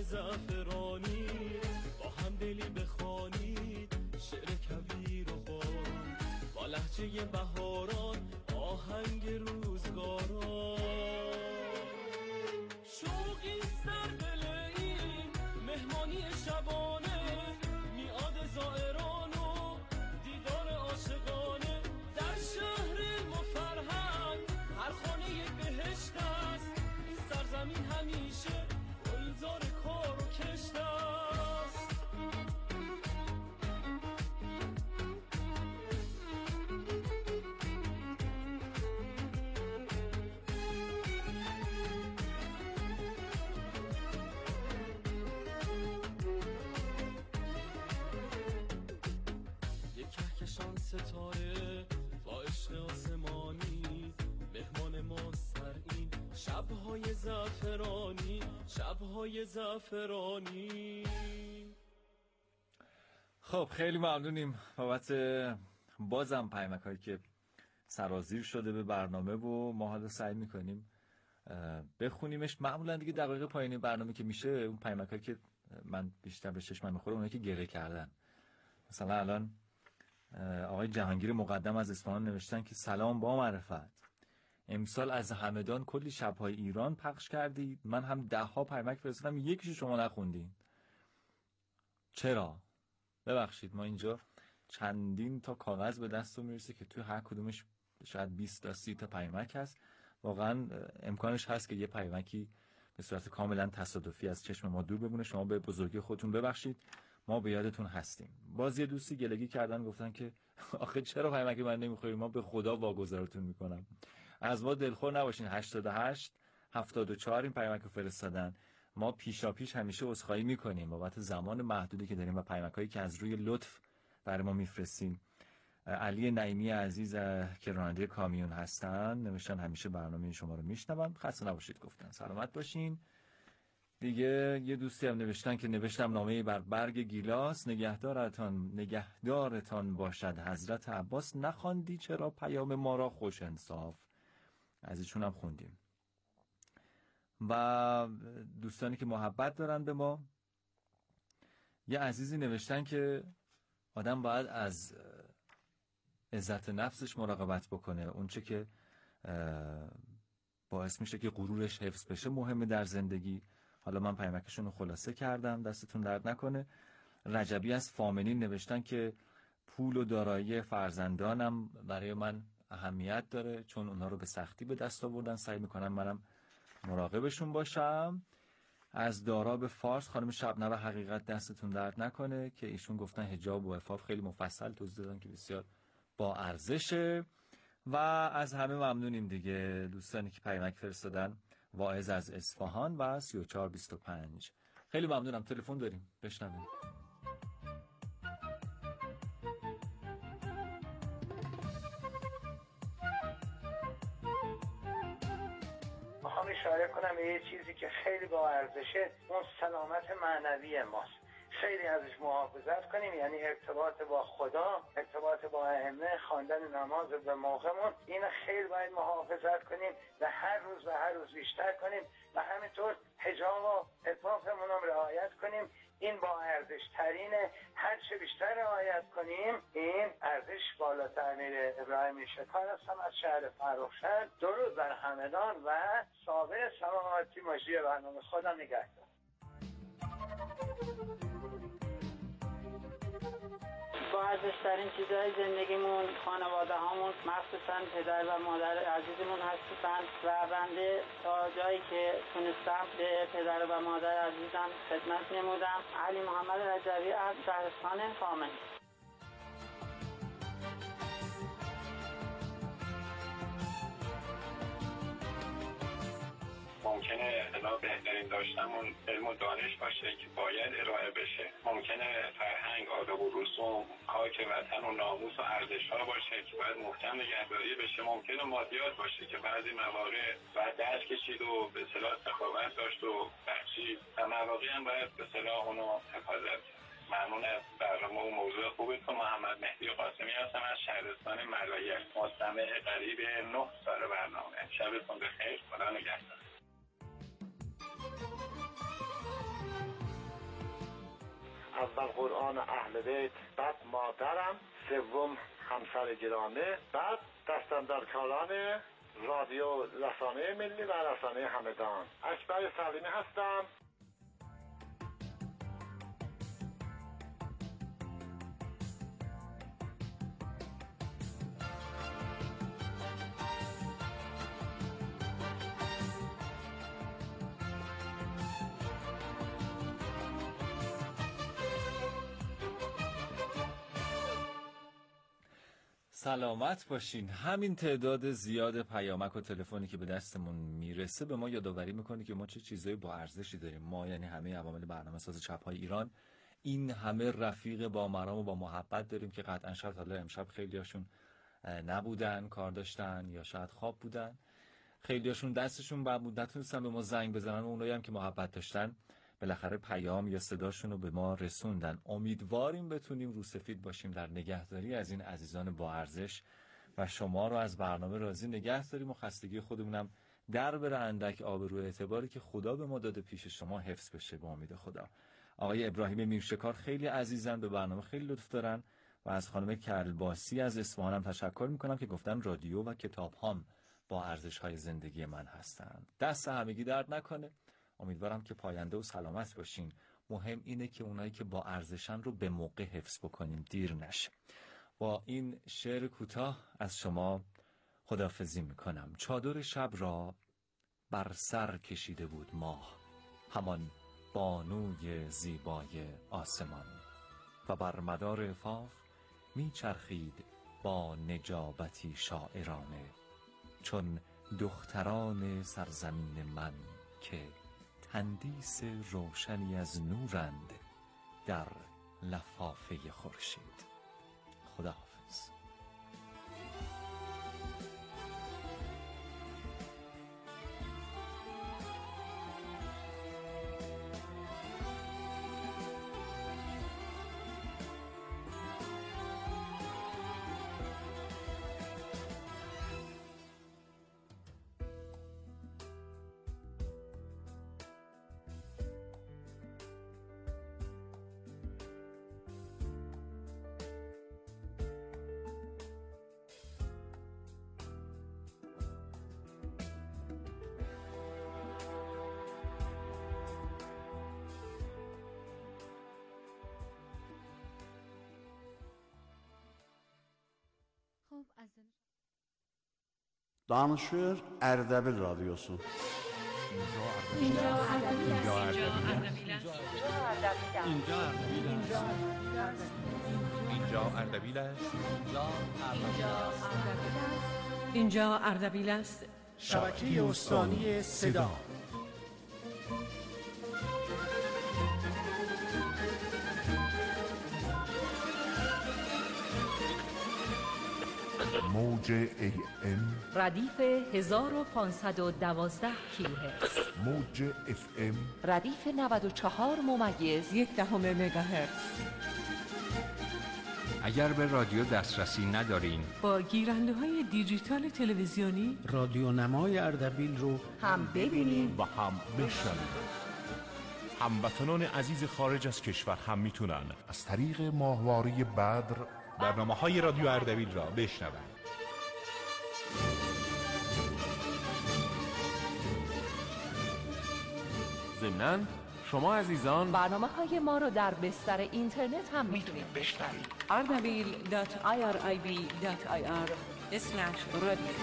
زعفرانی، با هم دلی بخوانید شعر کویر و باران، با لهجه بهاران آهنگ روزگاران. شوقی سر دل این مهمانی شبانه، میعاد زائران و دیدار عاشقانه، در شهر علم و فرهنگ هر خانه یک بهشت است، این سرزمین همیشه گلزار کار و کشت است. یک کهکشان ستاره با عشق آسمانی، مهمان ما سر این شب‌های زعفرانی، شب‌های زعفرانی. خب خیلی ممنونیم بابت بازم پیامک‌هایی که سرازیر شده به برنامه و ما حالا سعی می‌کنیم بخونیمش. معمولا دیگه دقایق پایانی برنامه که میشه اون پیامک‌هایی که من بیشتر به چشمم می‌خوره اونایی که گره کردن. مثلا الان آقای جهانگیر مقدم از اصفهان نوشتن که سلام با معرفت، امسال از همدان کلی شب‌های ایران پخش کردید، من هم 10 پیامک فرستادم یکیشو شما نخوندین. چرا؟ ببخشید ما اینجا چندین تا کاغذ به دستم میرسه که توی هر کدومش شاید 20 تا 30 تا پیامک هست. واقعا امکانش هست که یه پیامکی به صورت کاملا تصادفی از چشم ما دور بمونه. شما به بزرگی خودتون ببخشید، ما به یادتون هستیم. باز یه دوستی گلگی کردن گفتن که آخه چرا پیامک من نمیخوری، ما به خدا واگذارتون میکنم. از ما دلخور نباشین. 88 74 این پیامک رو فرستادن. ما پیشاپیش همیشه عذرخواهی میکنیم بابت زمان محدودی که داریم و پیامکایی که از روی لطف برای ما میفرستین. علی نعیمی عزیز که راننده کامیون هستن نوشتن همیشه برنامه شما رو میشنوم، خسته نباشید گفتن، سلامت باشین. دیگه یه دوستی هم نوشتن که نوشتم نامه بر برگ گیلاس، نگهدارتان باشد حضرت عباس، نخواندی چرا پیام ما را خوش انصاف. از ایشون هم خوندیم. و دوستانی که محبت دارن به ما، یه عزیزی نوشتن که آدم باید از عزت نفسش مراقبت بکنه، اون چه که باعث میشه که غرورش حفظ بشه مهمه در زندگی. حالا من پیامکشون رو خلاصه کردم، دستتون درد نکنه. رجبی از فامنین نوشتن که پول و دارایی فرزندانم برای من اهمیت داره، چون اونا رو به سختی به دست آوردن، سعی میکنم منم مراقبشون باشم. از داراب فارس خانم شبنم حقیقت دستتون درد نکنه که ایشون گفتن حجاب و عفاف خیلی مفصل توضیح دادن که بسیار با ارزشه. و از همه ممنونیم دیگه دوستانی که پیامک فرستادن. واعظ از اصفهان و 3425 خیلی ممنونم. تلفن داریم، بشنویم. میخوام اشاره کنم به یه چیزی که خیلی با ارزشه، اون سلامت معنوی ماست. خیلی ازش محافظت کنیم، یعنی ارتباط با خدا، ارتباط با ائمه، خواندن نماز به موقعمون، این خیلی باید محافظت کنیم و هر روز بیشتر کنیم و همینطور حجاب و عفافمون هم رعایت کنیم. این با ارزش ترینه، هر چه بیشتر رعایت کنیم این ارزش بالاتر میره. ابراهیم شکار هستم از شهر فرخشهر. درود بر همدان و صابر سلامتی مجری برنامه. خدا نگهدار. با ارزش‌ترین چیزهای زندگیمون خانواده هامون، مخصوصا پدر و مادر عزیزمون هستن و بنده تا جایی که تونستم به پدر و مادر عزیزم خدمت نمودم. علی محمد رجبی از شهرستان فامن. ممکنه اطلاع بهترین داشتمون علم و دانش باشه که باید ارائه بشه. ممکنه فرهنگ، آداب و رسوم، خاک وطن و ناموس و ارزش‌ها باشه که باید محکم نگهداری بشه. ممکنه مادیات باشه که بعضی مواقع باید دست کشید و به اصطلاح سخاوت داشت و بخشید و مواقعی هم باید به اصطلاح اونو حفاظت. ممنون از برنامه و موضوع خوبتون. محمد مهدی قاسمی هستم از شهرستان ملایل، مستمع قریب 9 سال برنامه. شبتون بخیر، خدا نگهدار. اول قرآن اهل بیت، بعد مادرم، سوم همسر گرامی، بعد دستاندرکاران رادیو رسانه ملی و رسانه همدان. اکبر سلیمی هستم. سلامت باشین. همین تعداد زیاد پیامک و تلفنی که به دستمون میرسه به ما یادآوری میکنه که ما چه چیزایی با ارزشی داریم. ما یعنی همه عوامل برنامه ساز چپ‌های ایران این همه رفیق با مرام و با محبت داریم که قطعا شاید حالا امشب خیلیاشون نبودن، کار داشتن یا شاید خواب بودن، خیلیاشون دستشون بند بود نتونستن به ما زنگ بزنن، و اونایی هم که محبت داشتن بالاخره پیام یا صداشون رو به ما رسوندن. امیدواریم بتونیم روسفید باشیم در نگهداری از این عزیزان با ارزش و شما رو از برنامه راضی نگه داریم و خستگی خودمونم در بره اندک آبرو اعتباری که خدا به ما داده پیش شما حفظ بشه به امید خدا. آقای ابراهیم میرشکار خیلی عزیزن، به برنامه خیلی لطف دارن و از خانم کلباسی از اصفهان هم تشکر میکنم که گفتن رادیو و کتاب هم با ارزش های زندگی من هستن. دست همگی درد نکنه. امیدوارم که پاینده و سلامت باشین. مهم اینه که اونایی که با ارزشن رو به موقع حفظ بکنیم، دیر نشه. با این شعر کوتاه از شما خداحافظی میکنم. چادر شب را بر سر کشیده بود ماه، همان بانوی زیبای آسمان، و بر مدار افاق میچرخید با نجابتی شاعرانه، چون دختران سرزمین من که تندیس روشنی از نورند در لفافه خورشید. خداحافظ. Danışır Ərdəbil Radyosu. اینجا اردبیل است. شبکه استانی صدا. موج AM ردیف 1512 کیلوهرتز، موج FM ردیف 94.1 مگاهرتز. اگر به رادیو دسترسی ندارین، با گیرنده های دیجیتال تلویزیونی رادیو نمای اردبیل رو هم ببینید و هم بشنوید. هموطنان عزیز خارج از کشور هم میتونن از طریق ماهواره بدر برنامه‌های رادیو اردبیل را بشنوند. ضمناً شما عزیزان برنامه‌های ما رو در بستر اینترنت هم میتونید بشنوید. ardabil.irib.ir/radio.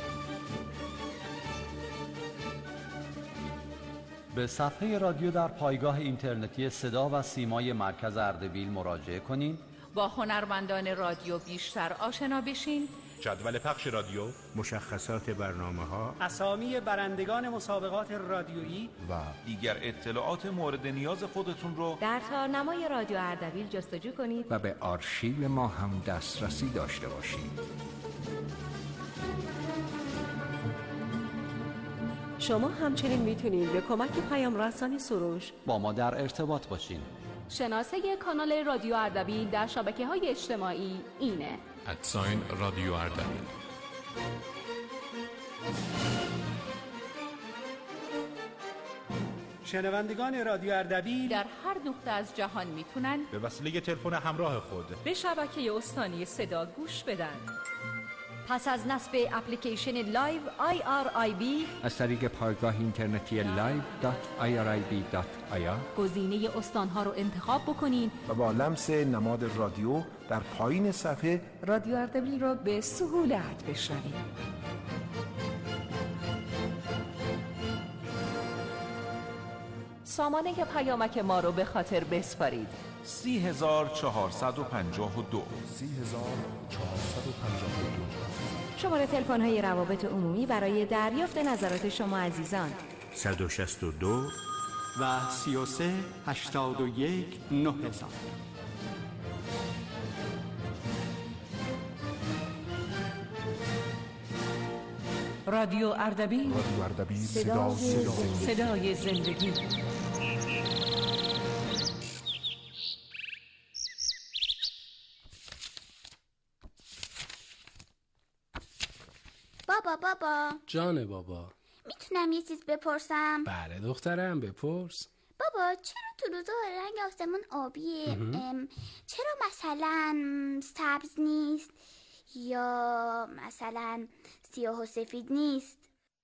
به صفحه رادیو در پایگاه اینترنتی صدا و سیمای مرکز اردبیل مراجعه کنین. با هنرمندان رادیو بیشتر آشنا بشین. جدول پخش رادیو، مشخصات برنامه‌ها، اسامی برندگان مسابقات رادیویی و دیگر اطلاعات مورد نیاز خودتون رو در تارنمای رادیو اردبیل جستجو کنید و به آرشیو ما هم دسترسی داشته باشید. شما همچنین میتونید به کمک پیام رسانی سروش با ما در ارتباط باشین. شناسه کانال رادیو اردبیل در شبکه‌های اجتماعی اینه: رادیو اردبیل. شنوندگان رادیو اردبیل در هر نقطه از جهان میتونن به وسیله تلفن همراه خود به شبکه استانی صدا گوش بدن. پس از نصب اپلیکیشن لایو IRIB از طریق پایگاه اینترنتی live.irib.ir گزینه استانها رو انتخاب بکنین و با لمس نماد رادیو در پایین صفحه رادیو اردبیل رو به سهولت بشنوید. سامانه پیامک ما رو به خاطر بسپارید. 30452 شماره تلفن های روابط عمومی برای دریافت نظرات شما عزیزان 162 و 33 81 9000. رادیو اردبیل، صدای زندگی. بابا جان بابا، میتونم یه چیز بپرسم؟ بله دخترم بپرس. بابا چرا تو روزا رنگ آسمون آبیه؟ چرا مثلا سبز نیست یا مثلا سیاه و سفید نیست؟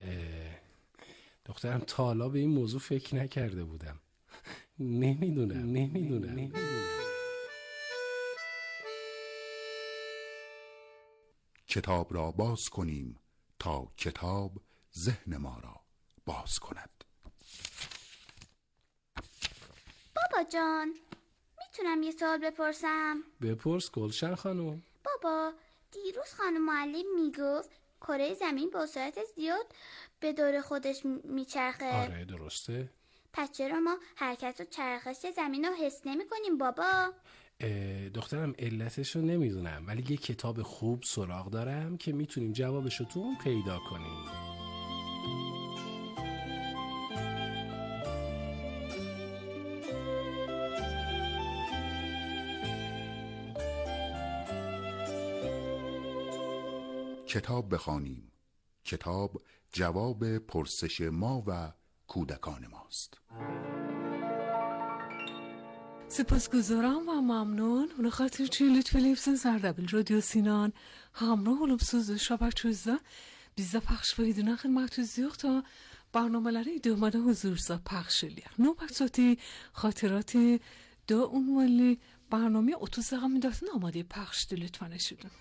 دخترم تا حالا به این موضوع فکر نکرده بودم. نمیدونم. کتاب را باز کنیم تا کتاب ذهن ما را باز کند. بابا جان میتونم یه سوال بپرسم؟ بپرس گلشن خانم. بابا دیروز خانم معلم میگفت کره زمین با سرعت زیاد به دور خودش میچرخه. آره درسته. پس چرا ما حرکت و چرخش زمین رو حس نمی کنیم بابا؟ دخترم علتش رو نمیدونم، ولی یه کتاب خوب سراغ دارم که میتونیم جوابش رو تو اون پیدا کنیم. کتاب بخوانیم. کتاب جواب پرسش ما و کودکان ماست. سپاسگزارم و ممنون اون خاطر چی لطفی زردبیل رادیو سینان همراه علومسوز شبک 14 بیزده پخش بایدونه خدمت زیوخ تا برنامه لره دو مده حضور زا پخش لیه نوبت ساتی خاطرات دو اون ولی برنامه اتوز دقیقه میداستن آماده پخش دی لطفا نشدن.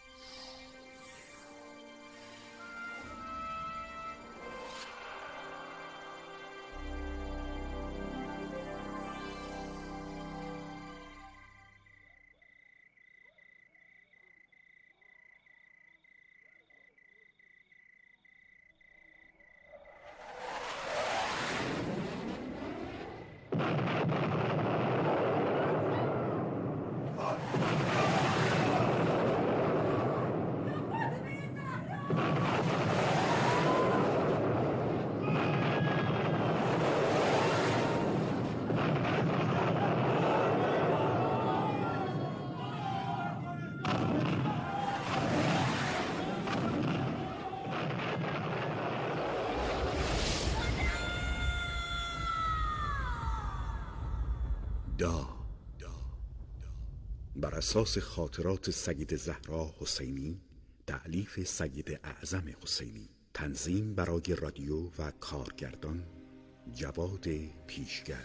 بر اساس خاطرات سید زهرا حسینی، تألیف سید اعظم حسینی، تنظیم برای رادیو و کارگردان جواد پیشگر.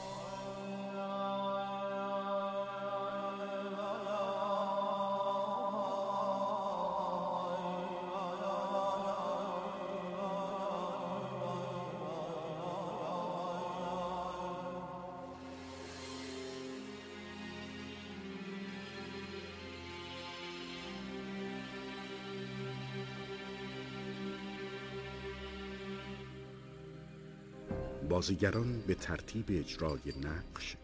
بازیگران به ترتیب اجرای نقش: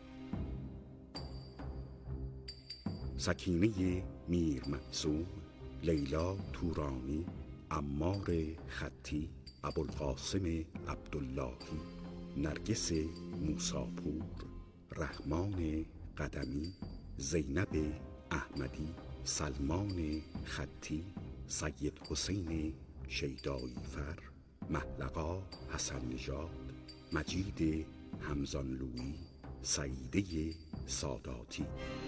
سکینه میر معصوم، لیلا تورانی، عمار خطی، ابوالقاسم عبداللهی، نرگس موساپور، رحمان قدمی، زینب احمدی، سلمان خطی، سید حسین شیدایی فر، محلقا حسن نژاد، مجید همزانلویی سعیده ساداتی.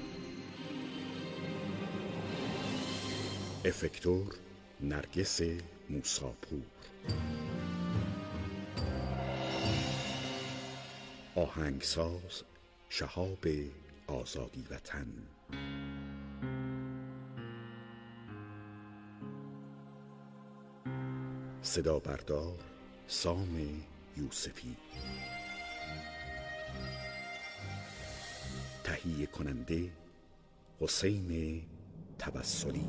افکتور نرگس موساپور. آهنگساز شهاب آزادی وطن. صدا بردار سام یوسفی. تهیه کننده حسین توسلی.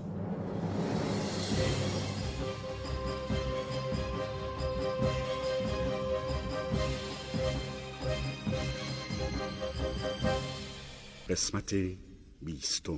قسمت 20.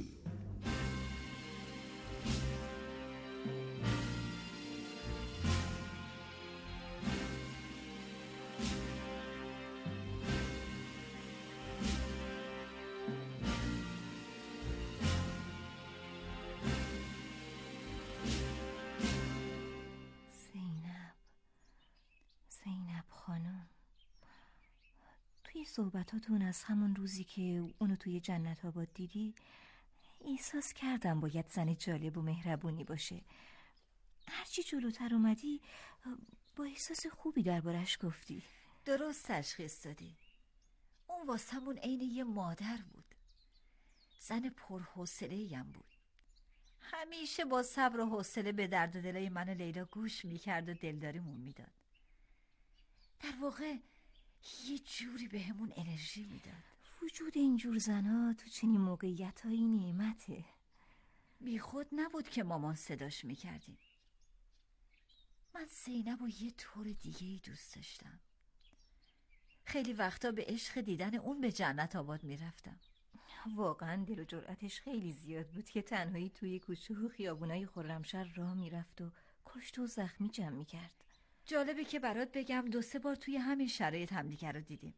زینب خانم، توی صحبتاتون از همون روزی که اونو توی جنت آباد دیدی احساس کردم باید زن جالب و مهربونی باشه. هرچی جلوتر اومدی با احساس خوبی دربارش گفتی. درست تشخیص دادی. اون واسمون عین یه مادر بود. زن پرحوصله‌ایم بود. همیشه با صبر و حوصله به درد و دلای من و لیلا گوش میکرد و دلداریمون میداد. در واقع یه جوری بهمون انرژی میداد. وجود اینجور زنها تو چنین موقعیتایی نعمته. بی خود نبود که مامان صداش میکردیم. من زینب رو یه طور دیگه ای دوست داشتم. خیلی وقتا به عشق دیدن اون به جنت آباد میرفتم. واقعا دل و جرأتش خیلی زیاد بود که تنهایی توی کوچه و خیابونای خرمشهر راه میرفت و کشت و زخمی جمع میکرد. جالبه که برات بگم 2-3 بار توی همین شرایط همدیگه رو دیدیم.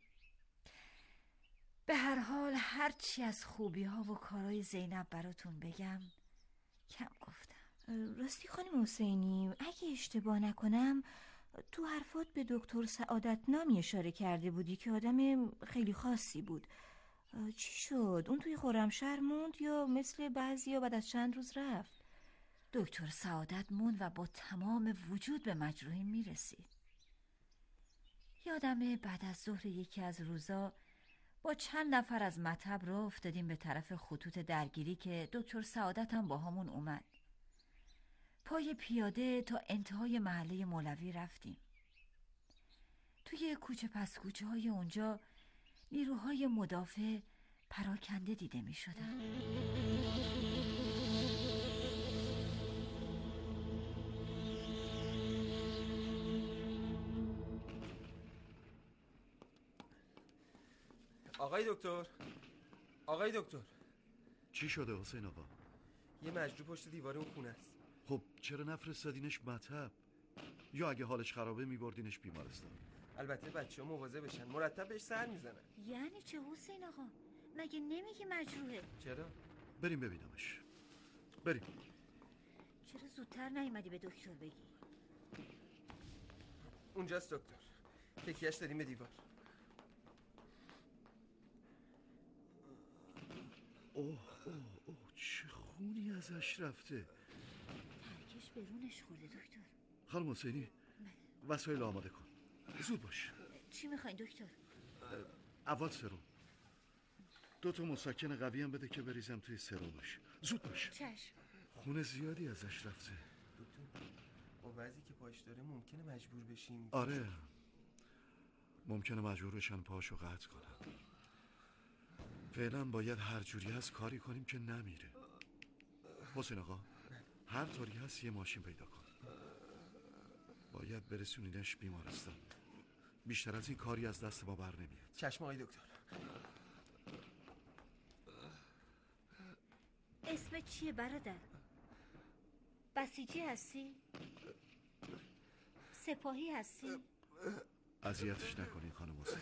به هر حال هرچی از خوبی ها و کارهای زینب براتون بگم کم گفتم. راستی خانم حسینی، اگه اشتباه نکنم تو حرفات به دکتر سعادت نامی اشاره کرده بودی که آدم خیلی خاصی بود. چی شد؟ اون توی خرمشهر موند یا مثل بعضیا بعد از چند روز رفت؟ دکتر سعادت موند و با تمام وجود به مجروحی میرسید. یادمه بعد از ظهر یکی از روزا با چند نفر از مطب راه افتادیم به طرف خطوط درگیری که دکتر سعادت هم با همون اومد. پای پیاده تا انتهای محله مولوی رفتیم. توی کوچه پس کوچه های اونجا نیروهای مدافع پراکنده دیده می شدن. آقای دکتر چی شده حسین آقا؟ یه مجروح پشت دیوار اون خونه است. خب چرا نفرستادینش مطب؟ یا اگه حالش خرابه میبردینش بیمارستان؟ البته بچه‌ها مواظب بشن، مرتب بهش سر میزنن. یعنی چه حسین آقا؟ مگه نمیگی مجروحه؟ چرا؟ بریم ببینمش. بریم. چرا زودتر نیومدی به دکتر بگی؟ اونجاست دکتر، تکیهش دادیم به دیوار. اوه چه خونی ازش رفته. ترکش به رونش خورده دکتر. خانم حسینی وسایل آماده کن، زود باش. چی میخواین دکتر؟ اول سرم، 2 مسکن قوی هم بده که بریزم توی سرمش. زود باش. چشم. خون زیادی ازش رفته دکتر با وضعی که پاش داره ممکنه مجبور بشیم. آره ممکنه مجبور بشن پاشو قطع کنن. فعلا باید هر جوری هست کاری کنیم که نمیره. حسین آقا هر طوری هست یه ماشین پیدا کن، باید برسونینش بیمارستان. بیشتر از این کاری از دست ما بر نمیاد. چشم آقای دکتر. اسم چیه برادر؟ بسیجی هستی؟ سپاهی هستی؟ اذیتش نکنین خانم حسین،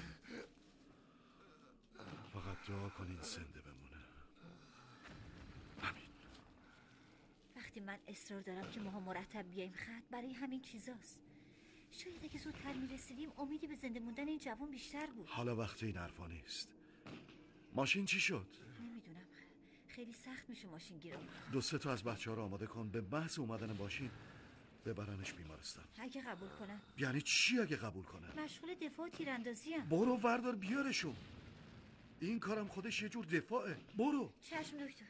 فقط دعا کنین زنده بمونه. همین. وقتی من اصرار دارم که ماها مرتب بیایم خط برای همین چیزاست. شاید اگه زودتر میرسیدیم امیدی به زنده موندن این جوان بیشتر بود. حالا وقت این حرفا نیست. ماشین چی شد؟ نمیدونم، خیلی سخت میشه ماشین گیر آورد. 2-3 تا از بچه‌ها رو آماده کن، به محض اومدن ماشین ببرنش بیمارستان. اگه قبول کنن. یعنی چی اگه قبول کنن؟ مشغول دفاع و تیراندازی ام. برو وردار بیارشون. این کارم خودش یه جور دفاعه. برو. چشم دکتر.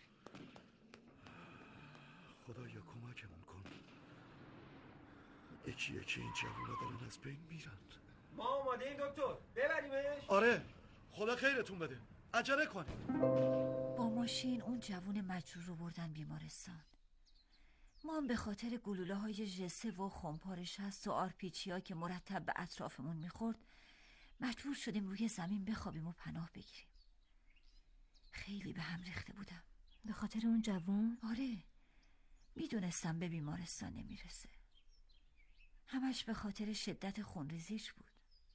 خدایا کمکمون کن. یکی یکی این جوونا دارن از بین میرن. ما آماده این دکتر، ببریمش. آره، خدا خیرتون بده. عجله کن. با ماشین اون جوون مجروح رو بردن بیمارستان. ما هم به خاطر گلوله های ژسه و خمپار شست و آرپیچی ها که مرتب به اطرافمون میخورد مجبور شدیم روی زمین بخوابیم و پناه بگیریم. خیلی به هم ریخته بودم. به خاطر اون جوون؟ آره، میدونستم به بیمارستان نمیرسه. همش به خاطر شدت خونریزیش بود.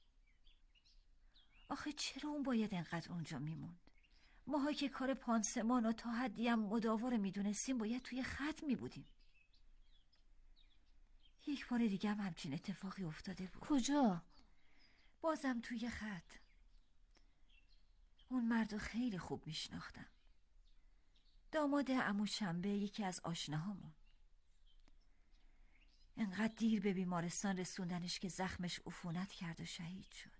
آخه چرا اون باید انقدر اونجا میموند؟ ماها که کار پانسمان و تا حدی هم مداوا رو میدونستیم باید توی خط میبودیم. یک بار دیگه هم همچین اتفاقی افتاده بود. کجا؟ بازم توی خط. اون مردو خیلی خوب میشناختم. داماد عمو شنبه، یکی از آشناهامون. انقدر دیر به بیمارستان رسوندنش که زخمش عفونت کرد و شهید شد.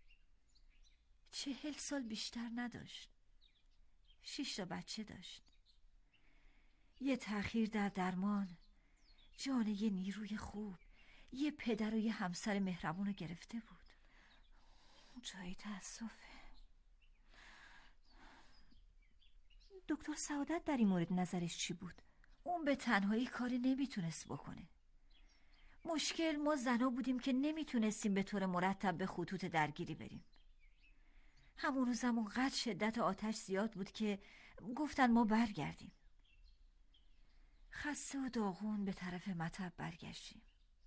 40 سال بیشتر نداشت. 6 تا بچه داشت. یه تأخیر در درمان جان یه نیروی خوب، یه پدر و یه همسر مهربون رو گرفته بود. جای تأسفه. دکتر سعادت در این مورد نظرش چی بود؟ اون به تنهایی کاری نمیتونست بکنه. مشکل ما زنا بودیم که نمیتونستیم به طور مرتب به خطوط درگیری بریم. همون روزم اونقدر شدت آتش زیاد بود که گفتن ما برگردیم. خسته و داغون به طرف مطب برگشتیم.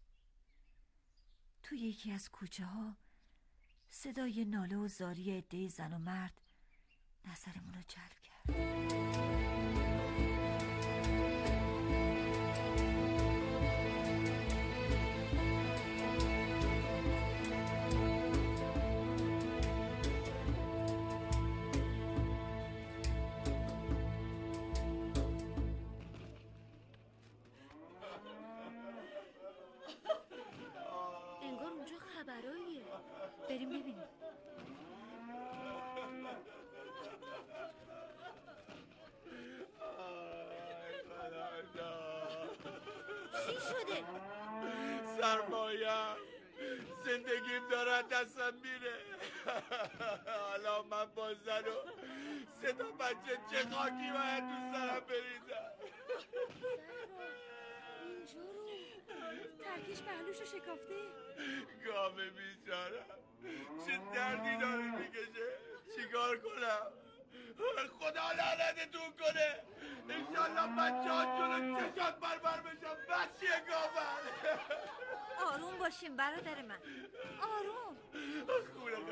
توی یکی از کوچه ها صدای ناله و زاری عده زن و مرد نظرمون رو جلب کرد. انگار اونجا خبراییه. بریم ببینیم. چی شده؟ سرمایم زندگیم دارد دستم میره. حالا من با زن و 3 تا بچه چه خاکی باید تو سرم بریزم. اینجا رو ترکش پهلوشو شکافته. گامه بیچارم چه دردی داره میکشه. چیکار کنم؟ خدا لعنتتون کنه. انشالله بچه ها جلو چشات بربر بشم. بس یه گامن. آروم باشیم برادر من، آروم. خونه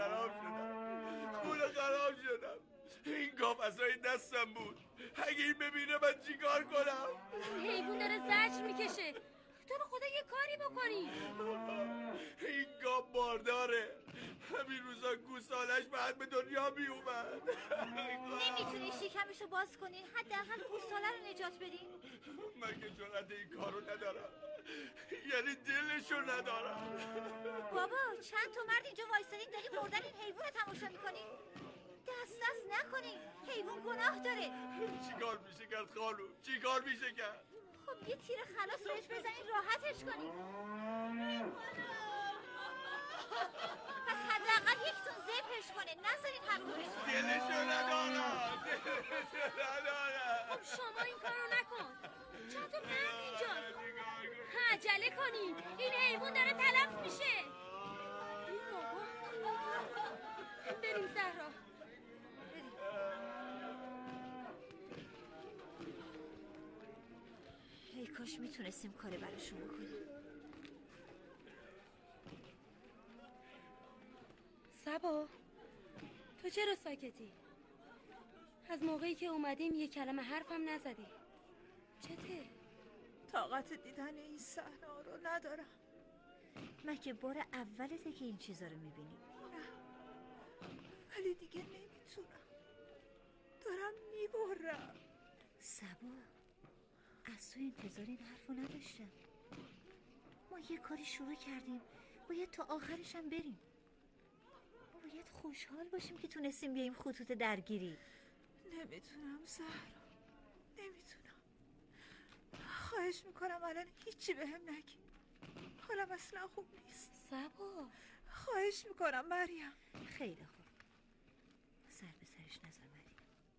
خراب شدم. این گاو ازای دستم بود. اگه این ببینه من چیکار کنم؟ حیوان داره زجر میکشه. تو رو خدا یه کاری بکنی. این گاو بارداره. همین روزا گوسالش بعد به دنیا میومد. نمیتونی شکمشو باز کنین؟ حداقل گوساله رو نجات بدین. من که جرأت این کارو ندارم. یعنی دلشو ندارم. بابا چند تا مرد اینجا وایسادین دارین مردن این حیوان رو تماشا میکنین؟ دست نکنین، حیوان گناه داره. چیکار میشه کرد خانوم؟ چیکار میشه کرد؟ خب یه تیر خلاص بهش بزنین راحتش کنین. پس حداقل یکتون ذبحش کنه، نذارین همونش. دلشو ندارم. خب شما این کارو نکن. چند تا مرد اینجاست. عجله کنین، این حیوان داره تلف میشه. ای بابا. بریم زهرا. ای کاش میتونستیم کاری براشون بکنیم. صبا، تو چرا ساکتی؟ از موقعی که اومدیم یه کلمه حرفم نزدی. چته؟ طاقت دیدن این صحنه رو ندارم. مگه بار اولته که این چیزا رو میبینی؟ نه، ولی دیگه نمیتونم، دارم میبرم. سبا، از تو انتظار این حرفو نداشتم. ما یه کاری شروع کردیم، باید تا آخرش هم بریم. ما باید خوشحال باشیم که تونستیم بیاییم خطوط درگیری. نمیتونم زهرا، نمیتونم. خواهش میکنم الان هیچی بهم نگی، حالم اصلا خوب نیست. سبا، خواهش میکنم مریم. خیلی خوب، سر به سرش نزن مریم.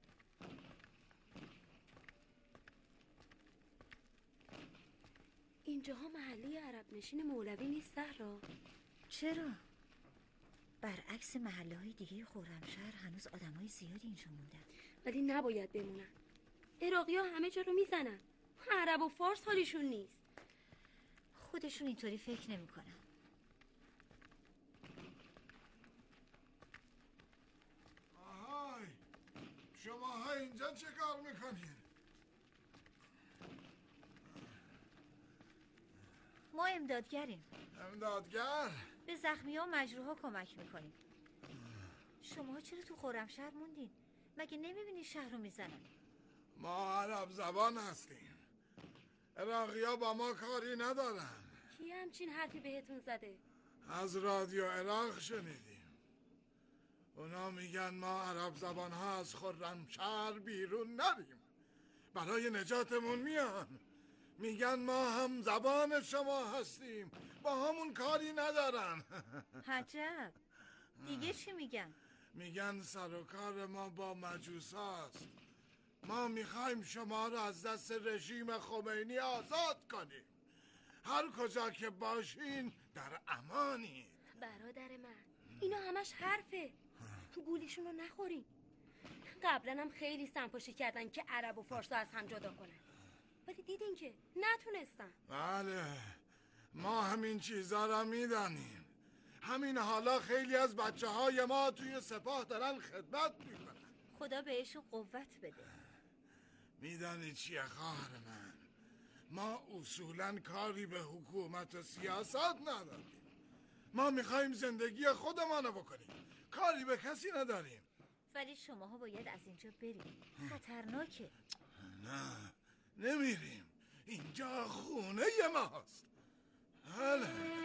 اینجاها محله عرب نشین مولوی نیست زهرا؟ چرا؟ برعکس محله های دیگه خرمشهر هنوز آدم های زیادی اینجا موندن. ولی نباید بمونن. عراقی ها همه جا رو میزنن. عرب و فارس حالیشون نیست. خودشون اینطوری فکر نمی کنن. آهای، شماها اینجا چه کار میکنین؟ ما امدادگریم. امدادگر؟ به زخمی ها و مجروح ها کمک میکنیم. شما چرا تو خرمشهر موندین؟ مگه نمیبینی شهر رو میزنن؟ ما عرب زبان هستیم. عراقی ها با ما کاری ندارن. کی همچین حرفی بهتون زده؟ از رادیو عراق شنیدیم. اونا میگن ما عرب زبان ها از خرمشهر بیرون نریم. برای نجاتمون میان. میگن ما هم زبان شما هستیم، با همون کاری ندارن. عجب، دیگه چی میگن؟ میگن سر و کار ما با مجوس هست. ما میخوایم شما رو از دست رژیم خمینی آزاد کنیم. هر کجا که باشین در امانید. برادر من، اینا همش حرفه. گولشون رو نخورین. قبلا هم خیلی سنپاشی کردن که عرب و فارس از هم جدا کنن، ولی دیدین که نتونستن. بله، ما همین چیزا را میدانیم. همین حالا خیلی از بچه های ما توی سپاه دارن خدمت میکنن. خدا بهشون قوت بده. میدانی چیه خواهر من؟ ما اصولاً کاری به حکومت و سیاست نداریم. ما میخوایم زندگی خودمانو بکنیم، کاری به کسی نداریم. ولی شماها باید از اینجا بریم، خطرناکه. نه، نمیریم. اینجا خونه ماست. بله.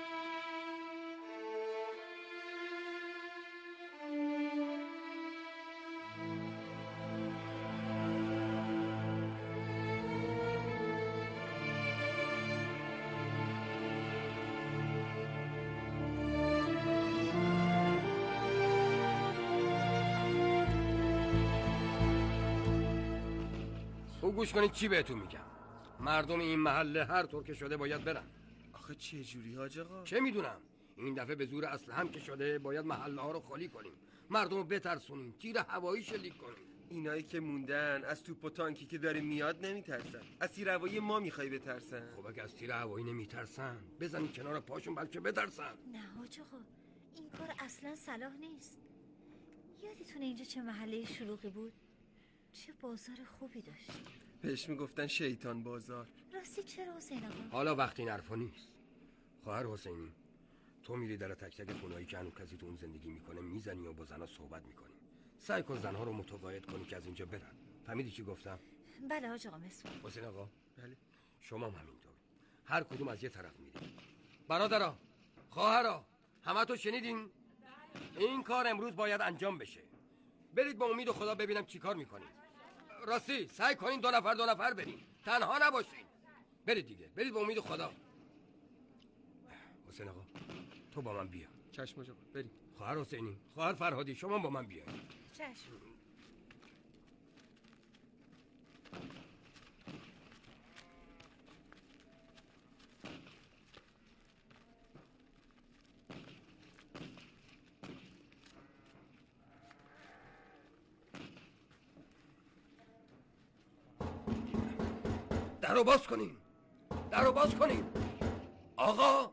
گوش کنید چی بهتون میگم. مردم این محله هر طور که شده باید برن. آخه چه جوری حاج آقا؟ چه میدونم، این دفعه به زور اصل هم که شده باید محله ها رو خالی کنیم، مردم رو بترسونیم، تیر هوایی شلیک کنیم. اینایی که موندن از توپ و تانکی که داره میاد نمیترسن، از تیر هوایی ما میخوای بترسن؟ خب اگه از تیر هوایی نمیترسن بزنید کنار پاشون بلکه بترسن. نه حاج آقا، این کار اصلا صلاح نیست. یادتونه اینجا چه محله شلوغی بود؟ چه بازار خوبی داشت. بهش میگفتن شیطان بازار. راستی چرا حسین آقا؟ حالا وقتی این حرفا نیست. خواهر حسینی، تو میری در تک تک خونهایی که هنوز کسی تو اون زندگی میکنه میزنی و با زنها صحبت میکنی. سعی کن زنها رو متقاعد کنی که از اینجا برن. فهمیدی چی گفتم؟ بله حاج آقا. مسئول حسین آقا. بله. شما هم همینطور. هر کدوم از یه طرف میرید. برادرها، خواهرها، همه تو شنیدین؟ این کار امروز باید انجام بشه. برید با امید خدا ببینم چی کار میکنید. راستی سعی کنین دو نفر برین، تنها نباشین. برید دیگه، برید با امید خدا. حسین آقا تو با من بیا. چشم آقا، بریم. خواهر حسینی، خواهر فرهادی، شما با من بیاین. چشم. درو باز کنین، درو باز کنین. آقا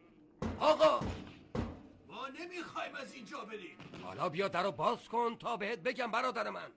ما نمیخوایم از اینجا بریم. حالا بیا درو باز کن تا بهت بگم برادر من.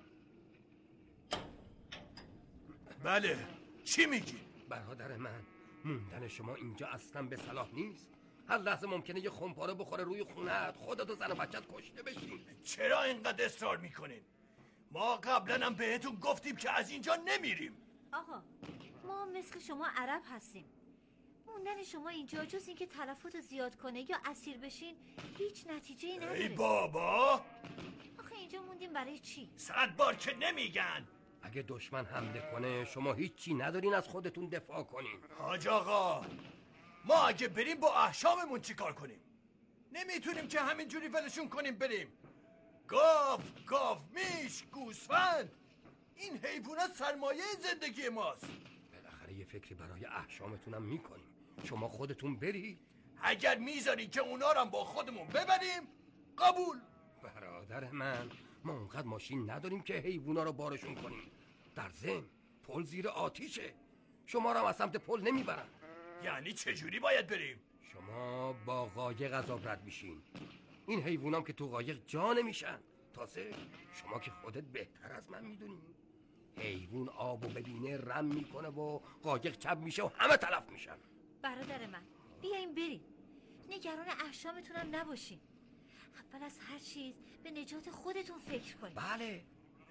بله، چی میگی؟ برادر من، موندن شما اینجا اصلا به صلاح نیست. هر لحظه ممکنه یه خمپاره بخوره روی خونت، خودت و زن و بچت کشته بشین. چرا اینقدر اصرار میکنین؟ ما قبلا هم بهتون گفتیم که از اینجا نمیریم. آقا ما مثل شما عرب هستیم. موندن شما اینجا جز اینکه تلفات زیاد کنه یا اسیر بشین هیچ نتیجه‌ای نداره. ای بابا، آخه اینجا موندیم برای چی؟ 100 بار که نمیگن. اگه دشمن حمله کنه شما هیچی ندارین از خودتون دفاع کنین. حاج آقا، ما اگه بریم با احشاممون چی کار کنیم؟ نمیتونیم که همینجوری ولشون کنیم بریم. گاو، میش، گوسفند، این حیوانات سرمایه زندگی ماست. بالاخره یه فکری برای احشامتونم میکنیم. شما خودتون برید. اگر میذاری که اونا رو با خودمون ببریم قبول. برادر من، ما اونقدر ماشین نداریم که حیوونا رو بارشون کنیم. در ضمن پل زیر آتیشه، شما رو هم از سمت پل نمیبرن. یعنی چجوری باید بریم؟ شما با قایق از آب رد میشین. این حیوانام که تو قایق جا نمیشن. تازه شما که خودت بهتر از من میدونی، حیوان آبو ببینه رم میکنه و قایق چپ میشه و همه تلف میشن. برادر من، بیاین بریم. نگران احشامتونم نباشین. اول از هر چیز به نجات خودتون فکر کنید. بله.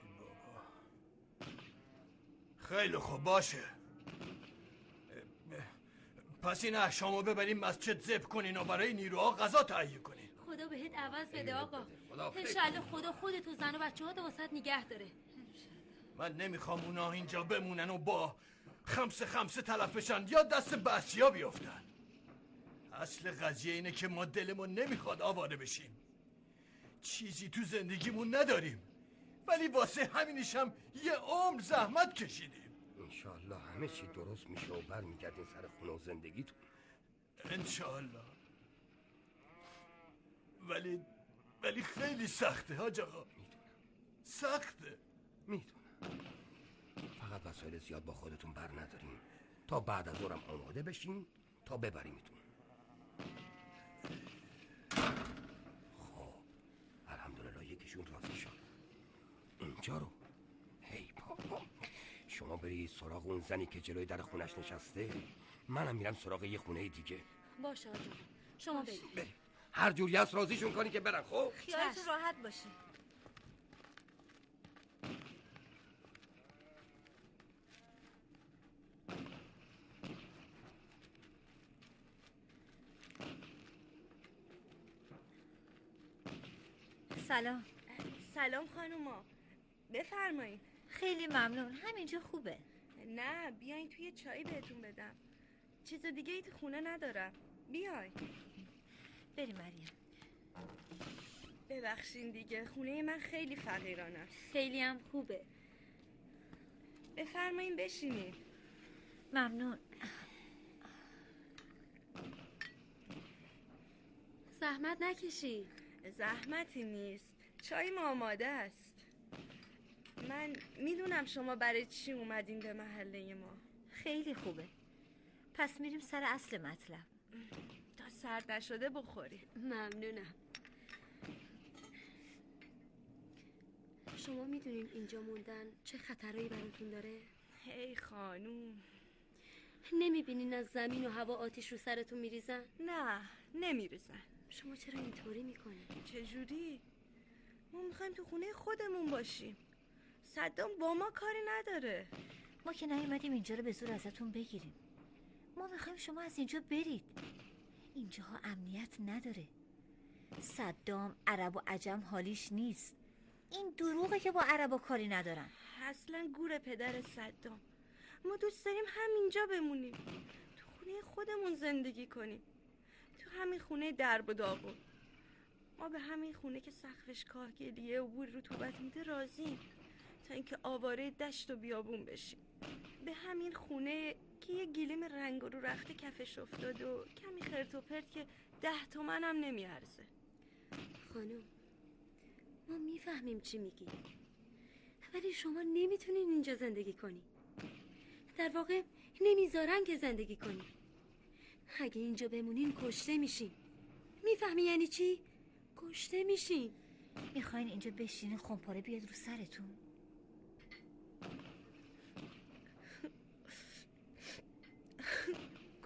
خیلی خوب باشه. پس این احشامو ببریم مسجد ذبح کنین و برای نیروها غذا تهیه کنین. خدا بهت عوض بده آقا. انشالله خدا خودتو زن و بچه ها دو واسط نگه داره. من نمیخوام اونا اینجا بمونن و با خمسه تلف بشن یا دست بحثیا بیفتن. اصل قضیه اینه که ما دلمون نمیخواد آواره بشیم. چیزی تو زندگیمون نداریم، ولی واسه همینش هم یه عمر زحمت کشیدیم. انشالله همه چی درست میشه و برمیگردین سر خونه و زندگیتون. انشالله. ولی خیلی سخته حاج آقا. سخته. میدونم. فقط وسایل زیاد با خودتون بر نداریم تا بعد از ظهرم آماده بشین تا ببریمتون. خب الحمدلله یکیشون راضی شد. اینجا رو هی بابا، شما برید سراغ اون زنی که جلوی در خونش نشسته، منم میرم سراغ یه خونه دیگه. باشه آقا، شما برید. هر جوری هست راضیشون کنی که برن. خب خیالتون راحت باشه. سلام خانوما، بفرمایید. خیلی ممنون، همینجا خوبه. نه بیاین توی چایی بهتون بدم، چیز دیگه ای تو خونه ندارم. بیاین. بریم مریم. ببخشین دیگه، خونه من خیلی فقیرانه است. خیلی هم خوبه. بفرمایین بشینین. ممنون. زحمت نکشی. زحمتی نیست، چای ما آماده است. من میدونم شما برای چی اومدین به محله ما. خیلی خوبه. پس میریم سر اصل مطلب. تا سرد نشده بخوری. ممنونم. شما میدونین اینجا موندن چه خطرایی براتون داره؟ هی خانوم، نمیبینین از زمین و هوا آتیش رو سرتون میریزن؟ نه نمیریزن. شما چرا اینطوری میکنین؟ چجوری؟ ما میخوایم تو خونه خودمون باشیم. صدام با ما کاری نداره. ما که نیومدیم اینجا رو به زور ازتون بگیریم. ما میخوایم شما از اینجا برید. اینجاها امنیت نداره. صدام عرب و عجم حالیش نیست. این دروغه که با عربا کاری ندارن. اصلا گور پدر صدام. ما دوست داریم همینجا بمونیم، تو خونه خودمون زندگی کنیم، تو همین خونه درب و داغون. ما به همین خونه که سقفش کاهگلیه و بوی رطوبت میده راضیم، تا اینکه آواره دشت و بیابون بشیم. به همین خونه که یه گلیم رنگ رو رخته کفش افتاد و کمی خرت و پرت که 10 تومن هم نمیارزه. خانم، ما میفهمیم چی میگی، ولی شما نمیتونین اینجا زندگی کنی. در واقع نمیذارن که زندگی کنی. اگه اینجا بمونین کشته میشین. میفهمی یعنی چی؟ کشته میشین. میخواین اینجا بشینین خمپاره بیاد رو سرتون؟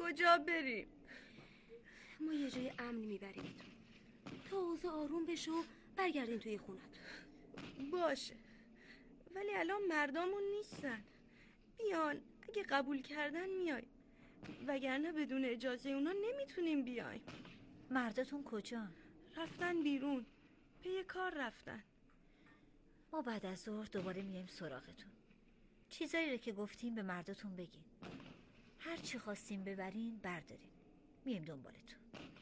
کجا بریم؟ ما یه جای امن میبریمتون تا اوضاع آروم بشه و برگردین توی خونتون. باشه، ولی الان مردامون نیستن. بیان، اگه قبول کردن میایم، وگرنه بدون اجازه اونا نمیتونیم بیایم. مرداتون کجا؟ رفتن بیرون، پی کار رفتن. ما بعد از ظهر دوباره میایم سراغتون. چیزایی رو که گفتیم به مرداتون بگین. هر چی خواستیم ببرین بردارین. میایم دنبالتون.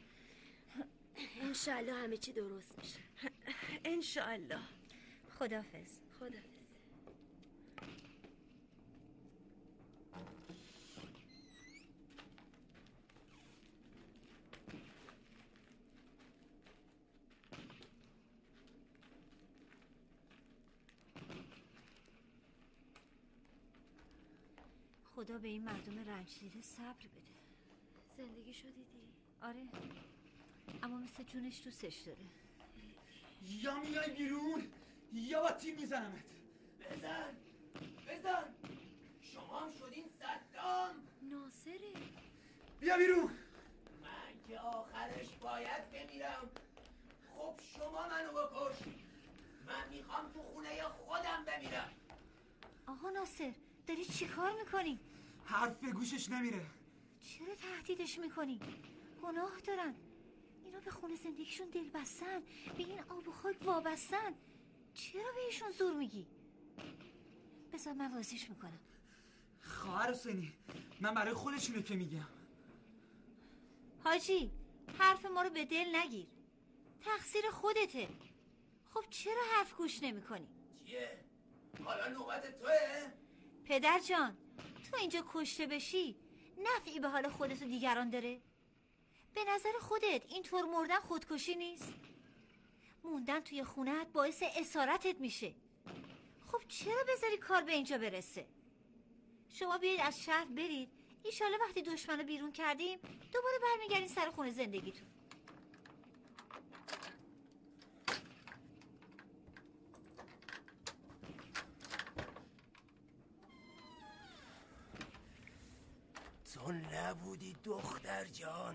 انشالله همه چی درست میشه. انشالله. خداحافظ. خداحافظ. خدا به این مردم رنج دیده صبر بده. زندگیشو دیدی؟ آره، اما مثل جونش دوستش داره. یا میای بیرون یا با تیم میزنمت. بزن شما هم شدین صدام. ناصره بیا بیرون. من که آخرش باید بمیرم. خب شما منو بکش، من میخوام تو خونه خودم بمیرم. آقا ناصر داری چی کار میکنی؟ حرف به گوشش نمیره. چرا تهدیدش میکنی؟ گناه دارن. اینا به خونه زندگیشون دل بستن، به این آب و خاک وابستن. چرا بهشون زور میگی؟ بذار من واسیش میکنم. خواهر حسینی، من برای خودشونه که میگم. حاجی حرف ما رو به دل نگیر، تقصیر خودته. خب چرا حرف گوش نمیکنی؟ چیه؟ حالا نوبت توه؟ پدر جان، تو اینجا کشته بشی نفعی به حال خودت و دیگران داره؟ به نظر خودت اینطور مردن خودکشی نیست؟ موندن توی خونت باعث اسارتت میشه. خب چرا بذاری کار به اینجا برسه؟ شما بیاید از شهر برید، ایشالا وقتی دشمنو بیرون کردیم دوباره برمیگردین سر خونه زندگیتون. تو نبودی دختر جان.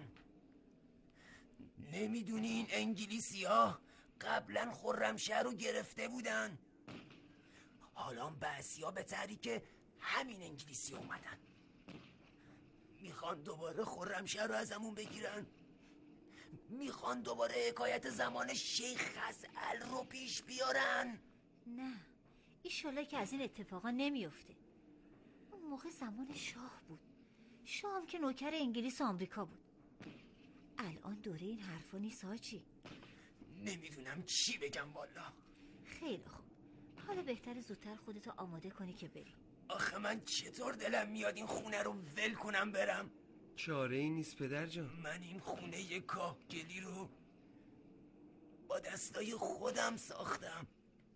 نمیدونی این انگلیسی ها قبلا خرمشهر رو گرفته بودن. حالا بعضی ها به تحریک همین انگلیسی اومدن، میخوان دوباره خرمشهر رو ازمون بگیرن. میخوان دوباره حکایت زمان شیخ خزعل رو پیش بیارن. نه، ایشالا که از این اتفاقا نمیفته. اون موقع زمان شاه بود، شاه هم که نوکر انگلیس و آمریکا بود. الان دوره این حرفا نیست حاجی. نمیدونم چی بگم والا. خیلی خوب، حالا بهتره زودتر خودتو آماده کنی که بری. آخه من چطور دلم میاد این خونه رو ول کنم برم. چاره ای نیست پدر جان. من این خونه کاهگلی رو با دستای خودم ساختم،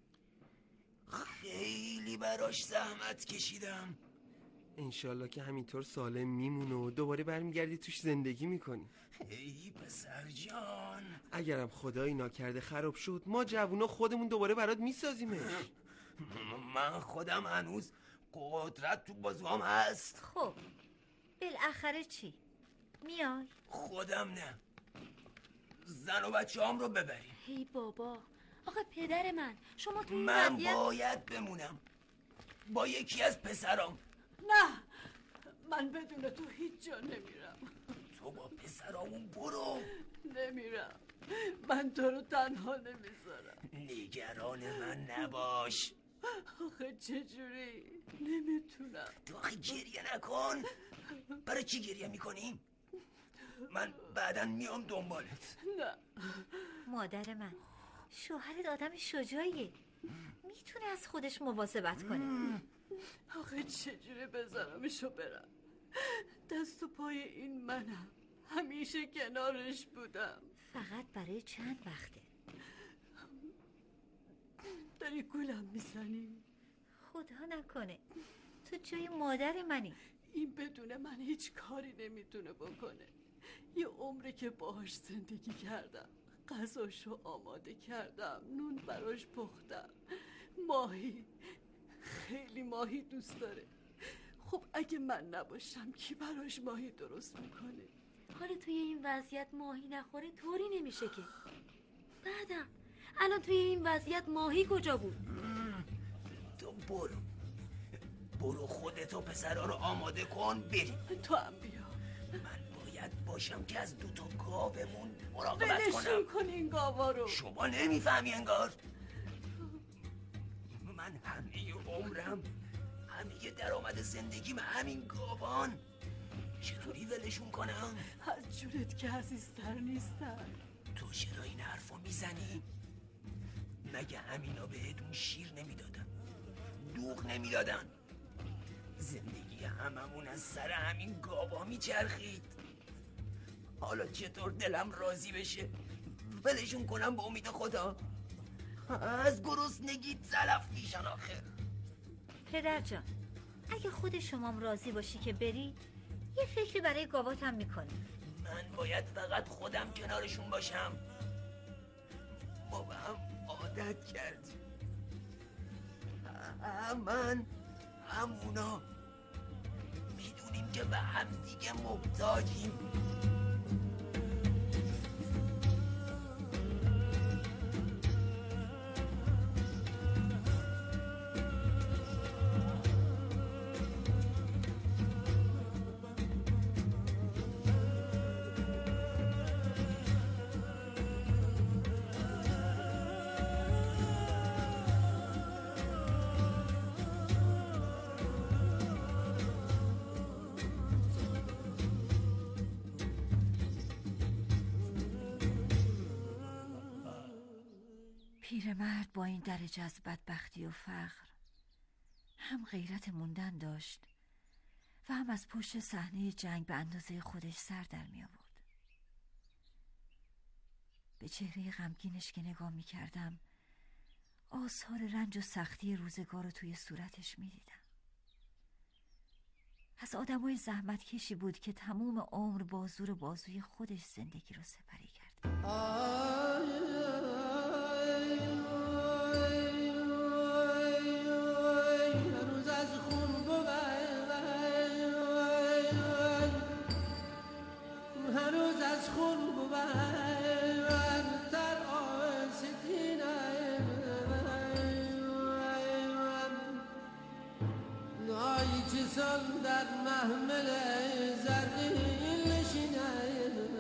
خیلی براش زحمت کشیدم. انشالله که همینطور سالم میمونه و دوباره برمیگردی توش زندگی میکنی. ای پسر جان، اگرم خدایی ناکرده خراب شد ما جوونا خودمون دوباره برات میسازیمش. من خودم هنوز قدرت تو بازوام هست. خب بالاخره چی؟ میای؟ خودم نه، زن و بچه هم رو ببریم. هی بابا، آخه پدر من شما تو این من وضعیت باید بمونم با یکی از پسرام. نه، من بدون تو هیچ جا نمیرم. تو با پسرامون برو. نمیرم، من تو رو تنها نمیذارم. نگران من نباش. آخه چجوری؟ نمیتونم. تو آخه گریه نکن. برای چی گریه میکنی؟ من بعداً میام دنبالت. نه. مادر من، شوهرت آدم شجاعیه، میتونه از خودش مواظبت کنه. آخه چجوری بذارمشو برم؟ دست و پای این منم، همیشه کنارش بودم. فقط برای چند وقته. داری گولم میزنی؟ خدا نکنه، تو جای مادر منی. این بدون من هیچ کاری نمیتونه بکنه. یه عمره که باهاش زندگی کردم، غذاشو آماده کردم، نون براش پختم، ماهی، خیلی ماهی دوست داره. خب اگه من نباشم کی براش ماهی درست میکنه؟ حالا توی این وضعیت ماهی نخوره طوری نمیشه که. بعدم الان توی این وضعیت ماهی کجا بود؟ تو برو خودتو پسرا رو آماده کن بریم. تو هم بیا. من باید باشم که از 2 گاومون مراقبت کنم. ولشون کن این گاوا رو. شما نمیفهمی انگار. من همه عمرم همه درآمد زندگیم همین گاوان. چطوری ولشون کنم؟ از جونت که عزیزتر نیستن. تو چرا این حرفو میزنی؟ مگه همینا بهتون شیر نمیدادن؟ دوغ نمیدادن؟ زندگی هممون از سر همین گاوا میچرخید. حالا چطور دلم راضی بشه ولشون کنم به امید خدا؟ از گرسنگی تلف میشن آخر. پدر جان اگه خود شمام راضی باشی که بری یه فکری برای گاواتم میکنی. من باید فقط خودم کنارشون باشم. ما به هم عادت کردیم. من همونا میدونیم که به هم دیگه محتاجیم. پیرمرد با این درجه از بدبختی و فقر هم غیرت موندن داشت و هم از پشت صحنه جنگ به اندازه خودش سر در می آورد. به چهره غمگینش که نگاه می کردم آثار رنج و سختی روزگار رو توی صورتش می دیدم. از آدمای زحمت کشی بود که تمام عمر با زور بازوی خودش زندگی رو سپری کرد. هنوز از خون بود در آستینه نایی که سال در محمل زرین نشینه.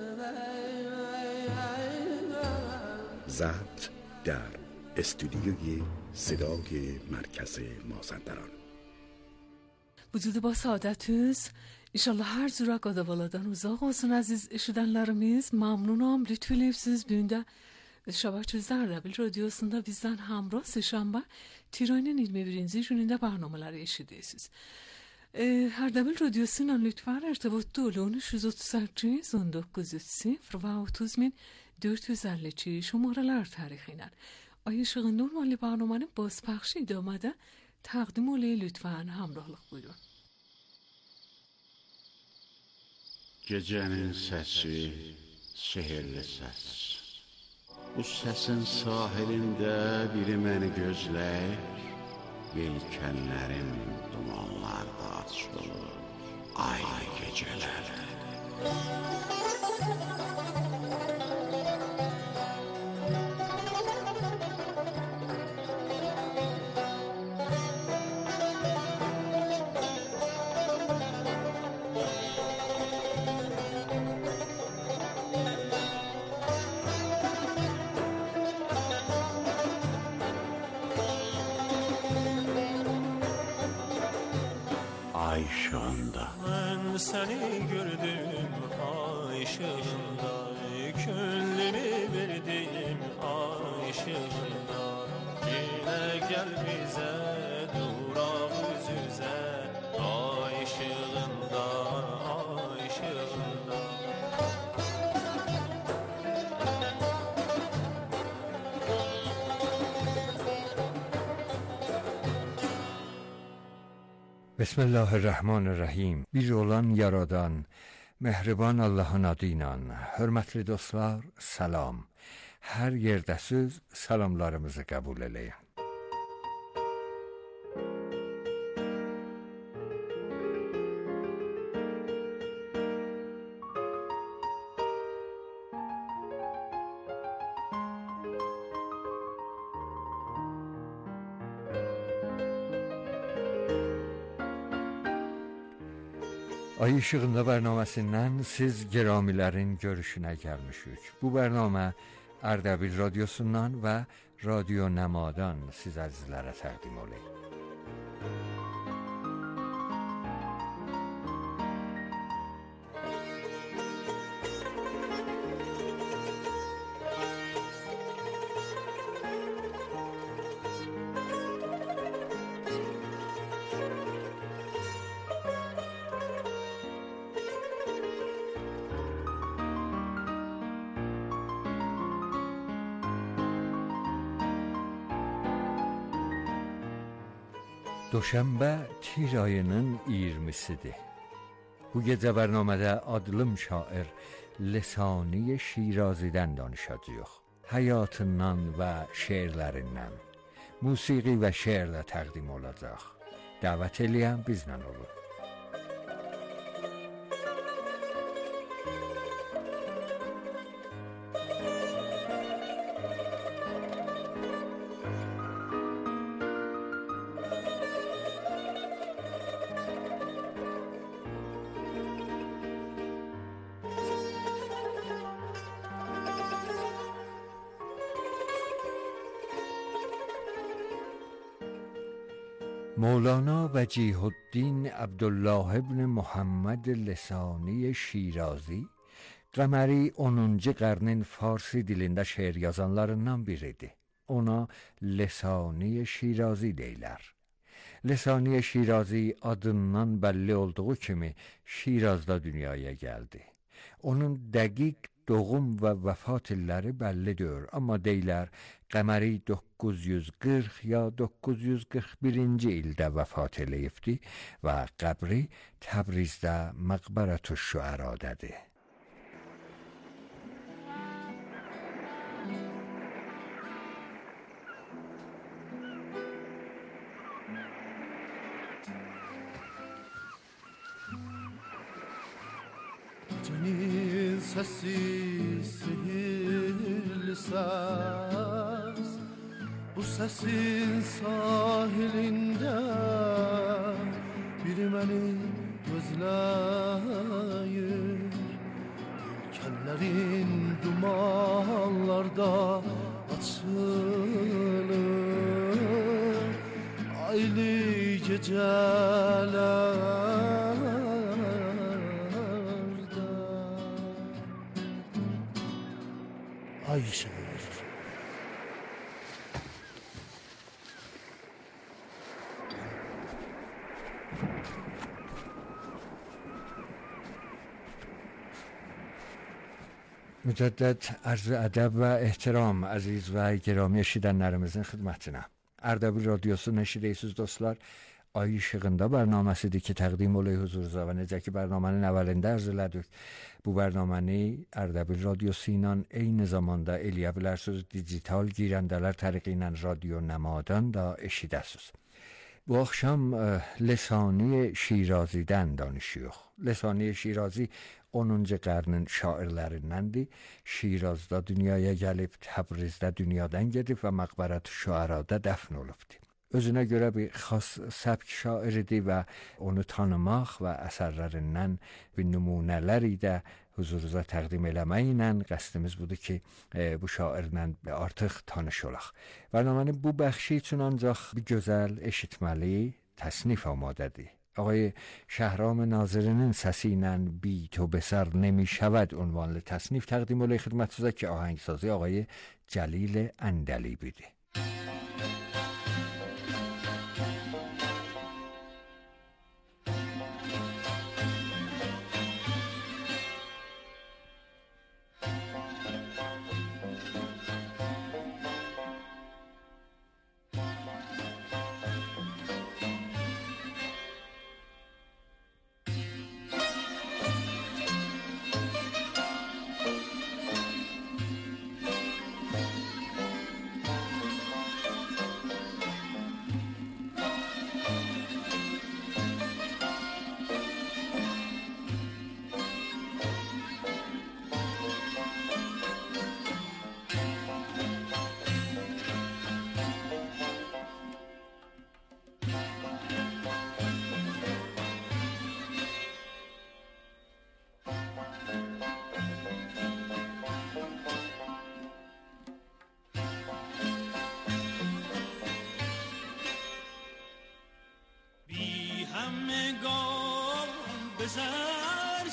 ضبط در استودیوی صدای مرکز مازندران. Vücudu bas saadətiniz. İnşallah hər cürə qadavaladan uzaq olsun əziz eşidənlərimiz. Məmnunam. Lütfüləyibsiz bu gün də Şabak Zərrəbil radiosunda bizdən hamrah səhşənbə Tiranın 21-ci günündə proqramları eşidirsiniz. Ərdəbil radiosu ilə lütfən irtibatda olun 338 1930 və 30452 şumaralar tarixi ilə. Ayşıq Nurmali proqramının bازپخشی idamada تقدیم olayı lütfen hamrohluk buyurun. Gecenin səsi, sehirli səs. Bu səsin sahilində biri məni gözləyir. Yelkənlərim dumanlarda açılır, ay gecələrdə. Ay ışığında Ben seni gördüm ay ışığında Küllümü verdim ay ışığında Yine gel bize durak yüz yüze Ay ışığında ay ışığında بسم الله الرحمن الرحیم. Bir olan yaradan, mehriban Allahın adıyla. Hörmətli dostlar, salam. Hər yerdəsiz salamlarımızı qəbul eləyin. Ay İşığında bərnaməsindən siz geramilərin görüşünə gəlmişik. Bu bərnamə Ərdəbil Radyosundan və Radio Nəmadan siz əzizlərə təqdim olunur. Doşənbə tir ayının 20-sidir. Bu gecə bərnamədə adlım şair Lesani Şirazidən danışacağıq. Həyatından və şeirlərindən, musiqi və şeirlə təqdim olacaq. Dəvət eləyən bizlə olun. مولانا وجیه الدین عبدالله ابن محمد لسانی Şirazi Qəməri 10-cu qarnın farsi dilində şeir yazanlarından biridir. Ona Lesani Şirazi deyilər. Lesani Şirazi adından bəlli olduğu kimi Şirazda dünyaya gəldi. Onun dəqiq doğum və vəfat illəri bəlli deyil, amma deyilər Qəməri 940 ya 941-ci ildə vəfat eləyibdi və qəbri Təbrizdə Məqbərətü'ş-Şüəradadır. Gecenin sesi sihirli ses, bu sesin sahilinde biri beni gözleyir. Yelkenlerin dumanlarda açılır, aylı geceler ay ışığı verir. Mücəddəd ərz ədəb və ehtiram əziz və girami eşidənlərimizin xidmətinə. Ərdəbil Radyosu nəşr edirsiniz dostlar. Ay İşığında bərnaməsidir ki, təqdim oluyor huzurunuza və necə ki bərnamənin əvvəlində ərz elədik. Bu bərnaməni Ərdəbil Radyosu ilə eyni zamanda eləyə bilərsiniz digital girəndələr təriqi ilə Radio Nəmadan da eşidəsiniz. Bu axşam Lesani Şirazidən danışıyoruz. Lesani Şirazi 10-cu qarnın şairlərindəndir. Şirazda dünyaya gəlib, Təbrizdə dünyadan gedib və Məqbərətü'ş-Şüərada dəfn olubdur. Özünə görə bir xas səbk şairidir və onu tanımaq və əsərlərindən bir nümunələri də huzurunuza təqdim eləməklə qəsdimiz budur ki, bu şairlə artıq tanış olaq. Bərnamənin bu bəxşi üçün ancaq bir gözəl eşitməli təsnif amadədir. آقای شهرام ناظرinin səsi ilə بی تو به سر نمی شود عنوانlı təsnif təqdim oluyor xidmətinizə ki, ahəngسازی آقای جلیل اندلیبیdir.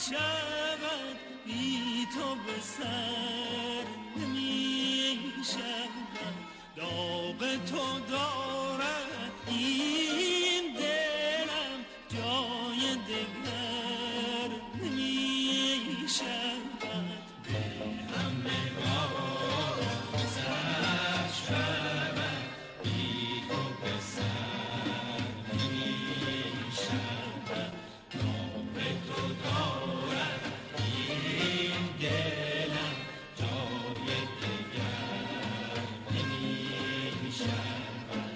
شود بی تو به سر نمی شود داغ تو دارد این دلم جای دگر نمی شود دلم نگاه سر شود بی تو به سر نمی شود داغ تو دارد این دلم جای دگر نمی شود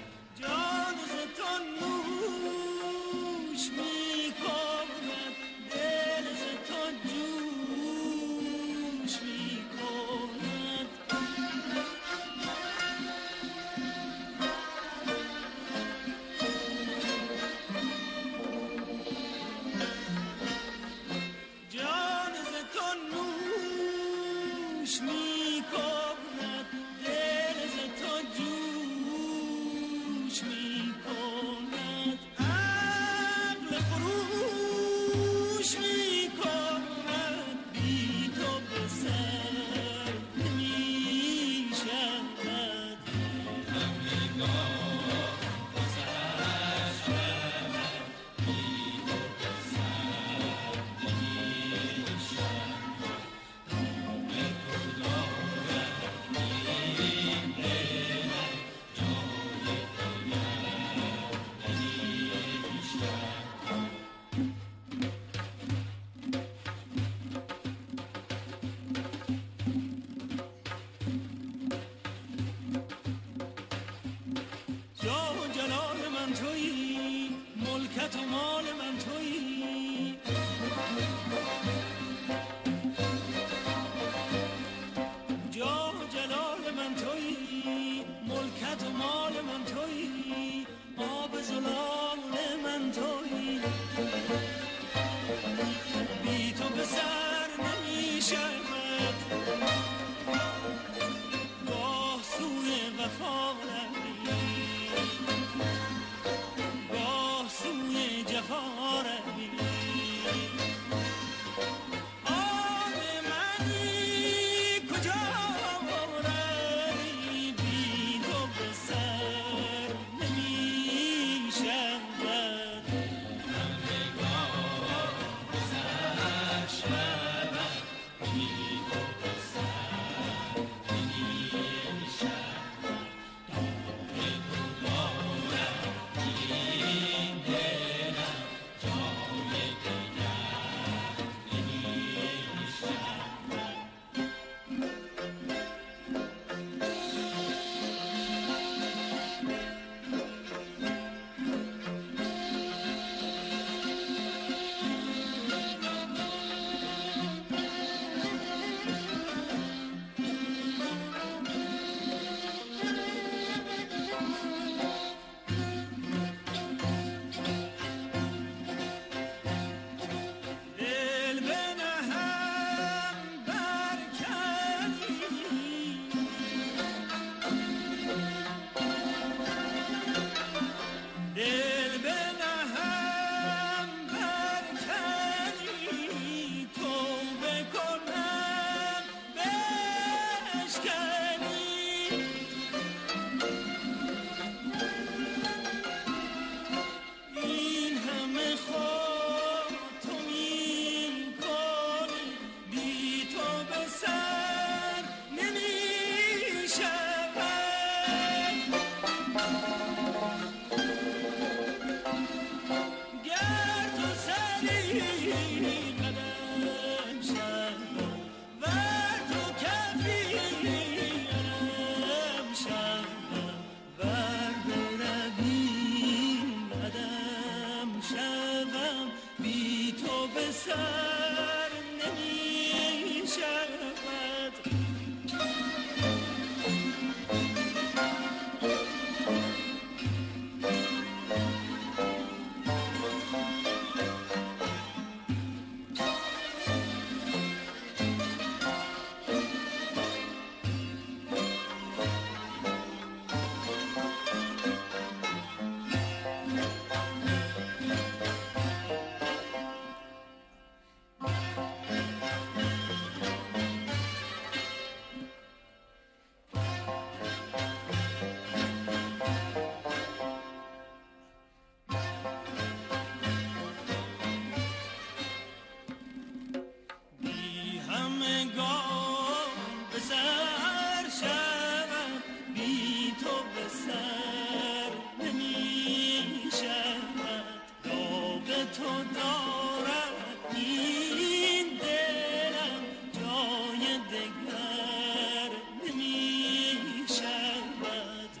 دگر نمی شود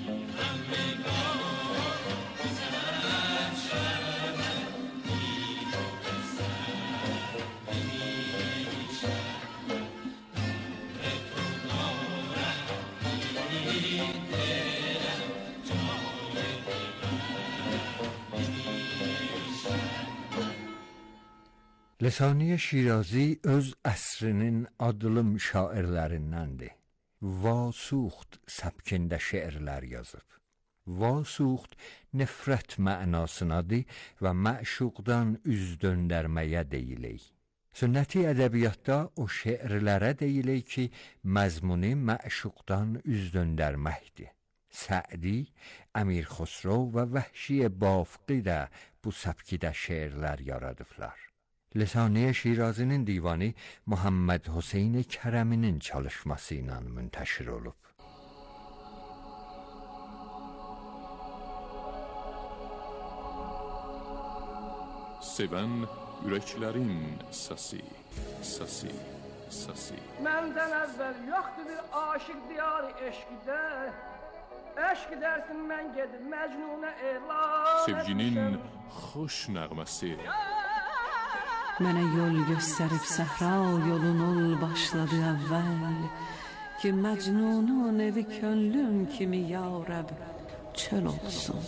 Lisaniye Şirazi öz əsrinin adlı şairlərindəndir. Vasuxt səbkində şeirlər yazıb. Vasuxt nifrət mənasınadır və məşuqdan üz döndərməyə deyilir. Sünnəti ədəbiyyatda o şeirlərə deyilir ki, məzmuni məşuqdan üz döndərməkdir. Sə'di, Əmir Xosro və Vəhşi Bafqi də bu səbkidə şeirlər yaradıblar. Lisaniye Şirazinin divanı Muhammed Hüseyin Kərəminin çalışması ilə müntəşir olub. Sevən ürəklərin səsi, səsi, səsi. Məndən əvvəl yoxdur bir aşıq diyarı eşqdə. Eşq dersin mən gedib Məcnuna elan. Sevginin xoş nəğməsi. Mənə yol göstərib səhra yolun ol başladı əvvəl ki Məcnunun evi könlüm kimi ya Rəb çöl olsun.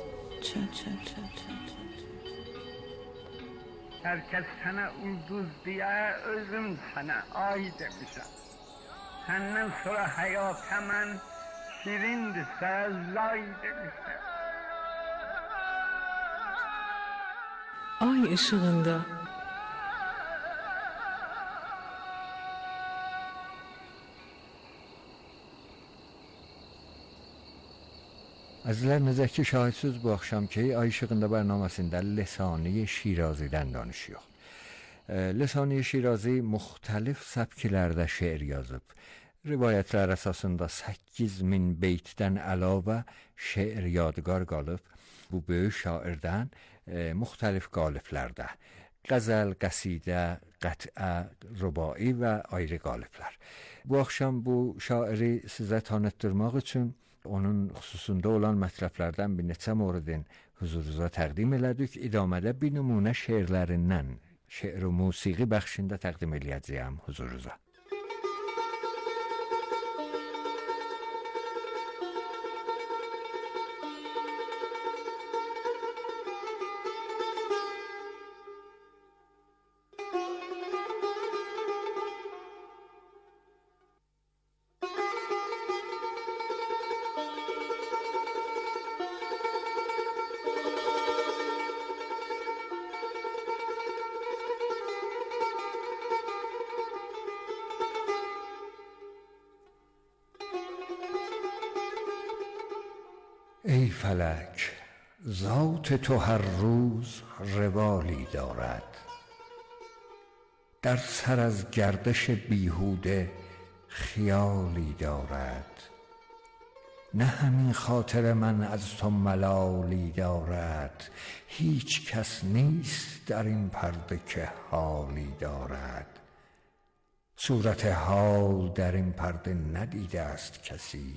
Hər kəs sənə ulduz deyə özüm sənə ay demişəm. Səndən sonra həyata mən şirindirsə lay demişəm. Ay ışığında Əzizlərimizdəki şahidsiz bu axşamki Ay İşığında bərnaməsində Lisaniye Şirazidən danışıyor. Lisaniye Şirazi müxtəlif səbkilərdə şeir yazıb. Rivayətlər əsasında 8000 beytdən əlavə şeir yadigar qalıb. Bu böyük şairdən müxtəlif qaliblərdə. Qəzəl, qəsidə, qət'ə, rubai və ayrı qaliblər. Bu axşam bu şairi sizə tanıtdırmaq üçün onun xüsusunda olan mətləblərdən bir neçə moridin huzurunuza təqdim elədik. İdamədə bir nümunə şeirlərindən, şeir-i musiqi bəxşində təqdim eləyəcəyəm huzurunuza. ای فلک ذات تو هر روز روالی دارد در سر از گردش بیهوده خیالی دارد نه همین خاطر من از تو ملالی دارد هیچ کس نیست در این پرده که حالی دارد صورت حال در این پرده ندیده است کسی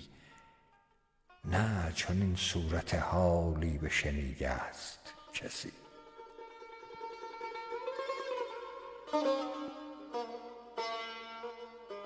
نه چون این صورت حالی بشنیده است کسی